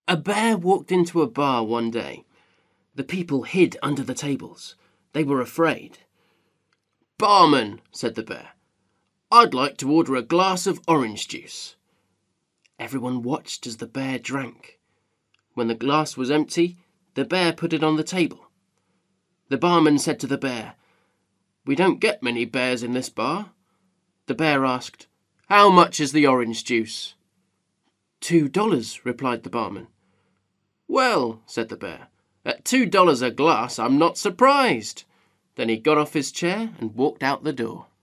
A bear walked into a bar one day. The people hid under the tables. They were afraid. "Barman," said the bear, "I'd like to order a glass of orange juice." Everyone watched as the bear drank. When the glass was empty, the bear put it on the table. The barman said to the bear, "We don't get many bears in this bar." The bear asked, "How much is the orange juice?" $2, replied the barman. "Well," said the bear, "at $2 a glass, I'm not surprised." Then he got off his chair and walked out the door.